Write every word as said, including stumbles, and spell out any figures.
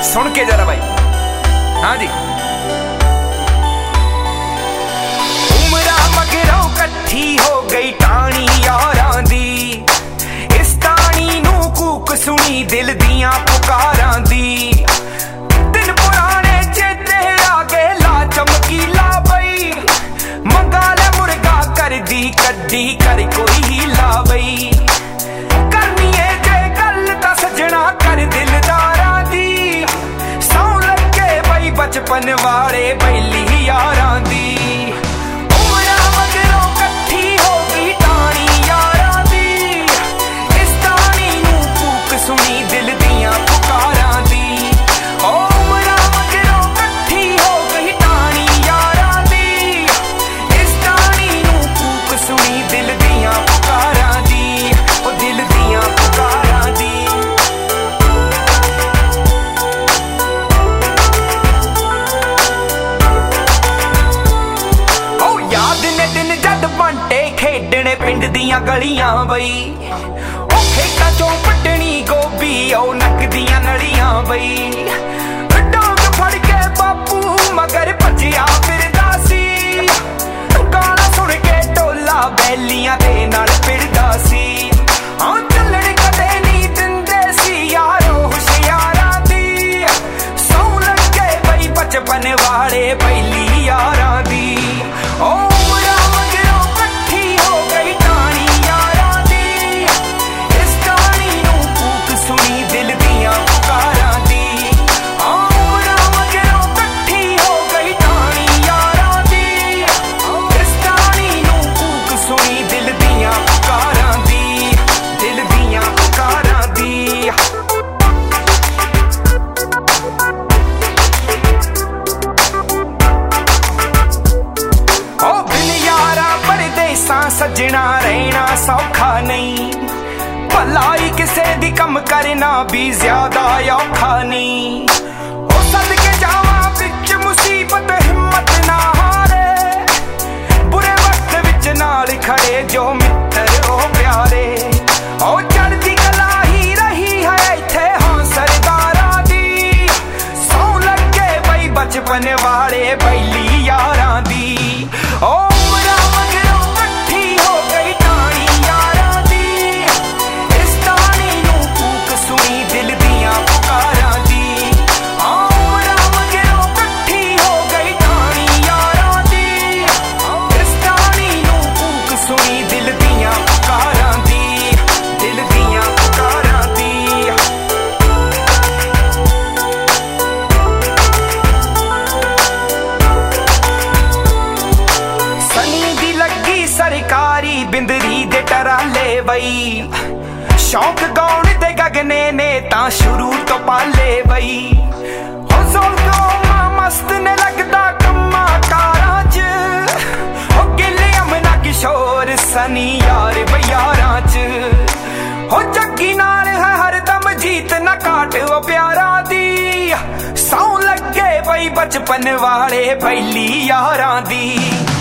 सुन के जरा भाई। हाँ जी। उमरा मगरों कट्ठी हो गई टाणी यारां दी, इस टाणी नू कूक सुनी दिल दियां पुकारां दी। दिन पुराने चेते आ गए ला चमकीला बई, मंगा ले मुर्गा कर दी कड्डी कर कोई हीला बई। करनी है जे गल तां सजना कर दिलदारां दी, सौ लगे बई बचपन वाले बैली यारां दी। उमरा मगरों कट्ठी हो गई टाणी यारां दी, इस टाणी नू कूक सुनी दिल दियां पुकारां दी। ओ उमरा मगरों कट्ठी हो गई टाणी यारां दी, इस टाणी नू कूक सुनी दिल दियां पुकारां दी, ओ दिल दियां पुकारां दी। ओ याद ने दिन जद बांटे खेडने पिंड दियां गलियां बई, ओ खेतां चों पटनी गोभी ओ नकदियां नलियां बई। डांग फड़ के बापू मगर भजिया फिरदा सी, गाना सुन के टोला बैलियां दे नाल फिरदा सी। हाँ चलण कदे नी दिंदे सी यारो हुशियारां दी, सौ लगे बई बचपन वाले बैली यारां दी। ओ उमरा मगरों कट्ठी हो गई टाणी यारां दी, इस टाणी नू कूक सुनी दिल दियां पुकारां दी। ओ उमरा मगरों कट्ठी हो गई टाणी यारां दी, इस टाणी नू कूक सुनी दिल दियां पुकारां दी, दिल दियां पुकारां दी। ओ बिन यारा परदेसां सजना रहना सौखा नहीं, भलाई किसे दी कम करना भी ज्यादा औखा नहीं। ओ सदके जावां विच मुसीबत हिम्मत ना हारे, बुरे वक्त विच नाल खड़े जो मित्र ओ प्यारे। ओ चढ़दी कला ही रही है इत्थे हाँ सरदारां दी, सौ लगे बई बचपन वाले बैली यारां दी। ओ उमरा मगरों कट्ठी हो गई टाणी यारां दी, इस टाणी नू कूक सुनी दिल दियां पुकारां दी। ओ उमरा मगरों कट्ठी हो गई टाणी यारां दी, इस टाणी नू कूक सुनी दिल दियां पुकारां दी, दिल दियां पुकारां दी। सनी दी लगी सरकारी बिंदरी दे टराले बई, शौक गाउण दे गगने ने तां शुरू तो पाले बई। हो जोगो मां मस्त ने लगदा कम्मा कारां च, हो गिले अमना किशोर सनी यार बयारां च। हो जग्गी नाल है हरदम जीत ना काट ओ प्यारां दी, सौ लगे बई बचपन वाले बैली यारां दी।